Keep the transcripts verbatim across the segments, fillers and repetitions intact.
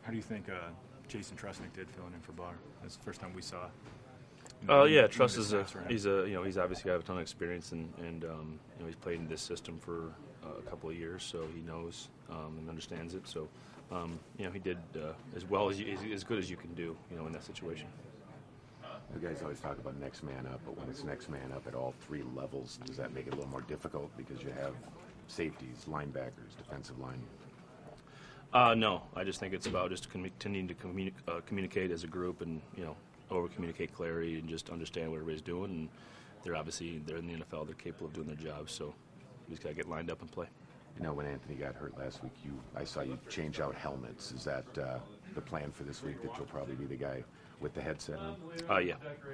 How do you think uh, Jason Trusnick did filling in for Barr? That's the first time we saw. Oh uh, yeah, Truss is a he's a you know he's obviously got a ton of experience and and um, you know he's played in this system for uh, a couple of years, so he knows um, and understands it. So um, you know he did uh, as well as you, as, as good as you can do you know in that situation. You guys always talk about next man up, but when it's next man up at all three levels, does that make it a little more difficult because you have safeties, linebackers, defensive line? Uh, no, I just think it's about just continuing to communi- uh, communicate as a group and, you know, over-communicate clarity and just understand what everybody's doing. And they're obviously, they're in the N F L, they're capable of doing their job, so we just got to get lined up and play. You know, when Anthony got hurt last week, you I saw you change out helmets. Is that uh, the plan for this week, that you'll probably be the guy with the headset on? Uh, yeah.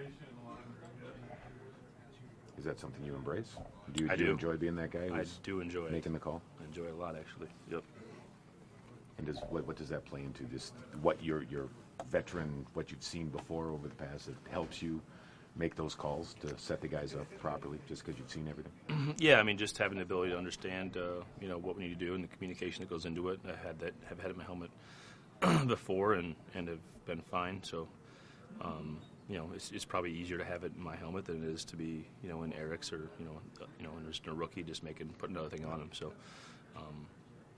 Is that something you embrace? Do you, I do you do. enjoy being that guy? I do enjoy making it. the call? I enjoy it a lot, actually. Yep. And does what, what does that play into? Just what your your veteran, what you've seen before over the past, it helps you make those calls to set the guys up properly, just because you've seen everything? Yeah, I mean, just having the ability to understand, uh, you know, what we need to do and the communication that goes into it. I had that, have had my helmet before and, and have been fine. So, um, you know, it's, it's probably easier to have it in my helmet than it is to be, you know, in Eric's or, you know, uh, you know, when there's a rookie just making, putting another thing on him. So, um,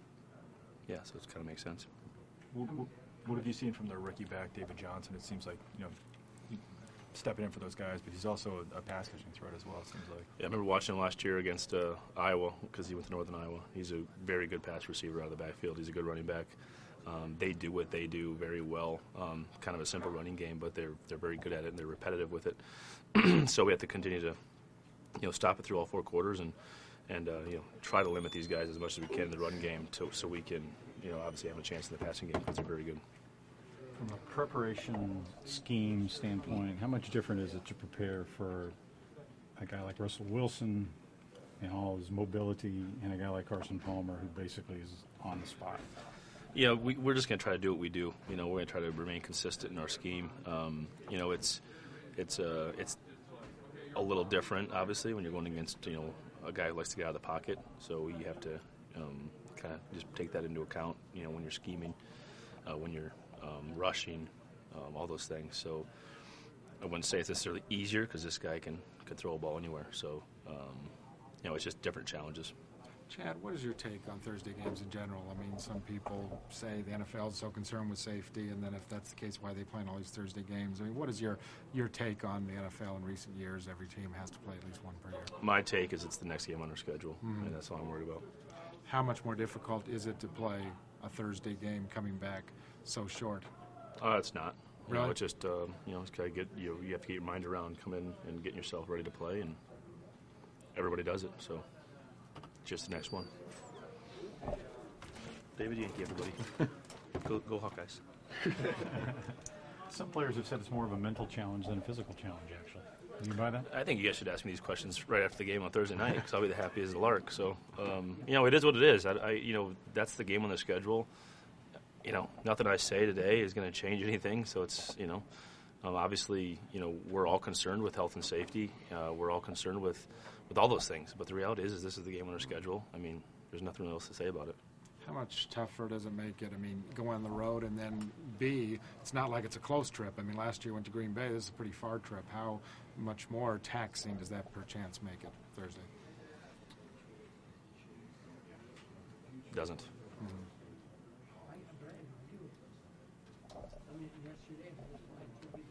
yeah, so it kind of makes sense. What, what, what have you seen from the rookie back, David Johnson? It seems like, you know, stepping in for those guys, but he's also a, a pass catching threat as well, it seems like. Yeah, I remember watching him last year against uh, Iowa because he went to Northern Iowa. He's a very good pass receiver out of the backfield. He's a good running back. Um, they do what they do very well. Um, kind of a simple running game, but they're they're very good at it and they're repetitive with it. So we have to continue to, you know, stop it through all four quarters and and uh, you know try to limit these guys as much as we can in the run game, to, so we can you know obviously have a chance in the passing game because they're very good. From a preparation scheme standpoint, how much different is it to prepare for a guy like Russell Wilson and all his mobility, and a guy like Carson Palmer, who basically is on the spot? Yeah, we, we're just going to try to do what we do. You know, we're going to try to remain consistent in our scheme. Um, you know, it's it's uh, it's a little different, obviously, when you're going against you know a guy who likes to get out of the pocket. So you have to um, kind of just take that into account. You know, when you're scheming, uh, when you're um, rushing, um, all those things. So I wouldn't say it's necessarily easier because this guy can can throw a ball anywhere. So um, you know, it's just different challenges. Chad, what is your take on Thursday games in general? I mean, some people say the N F L is so concerned with safety, and then if that's the case, why are they playing all these Thursday games? I mean, what is your, your take on the N F L in recent years? Every team has to play at least one per year. My take is it's the next game on our schedule, mm-hmm. and that's all I'm worried about. How much more difficult is it to play a Thursday game coming back so short? Uh, it's not. You really? know, it's just, uh, you know, it's gotta get, you, know, you have to get your mind around, come in and getting yourself ready to play, and everybody does it, so just the next one. David Yankee, everybody. go, go Hawkeyes. Some players have said it's more of a mental challenge than a physical challenge, actually. Do you buy that? I think you guys should ask me these questions right after the game on Thursday night because I'll be the happiest as a lark. So, um, you know, it is what it is. I, I, you know, that's the game on the schedule. You know, nothing I say today is going to change anything. So it's, you know, um, obviously, you know, we're all concerned with health and safety. Uh, we're all concerned with, with all those things. But the reality is, is this is the game on our schedule. I mean, there's nothing else to say about it. How much tougher does it make it? I mean, go on the road, and then B, it's not like it's a close trip. I mean, last year you went to Green Bay. This is a pretty far trip. How much more taxing does that perchance make it Thursday? Doesn't. Mm-hmm.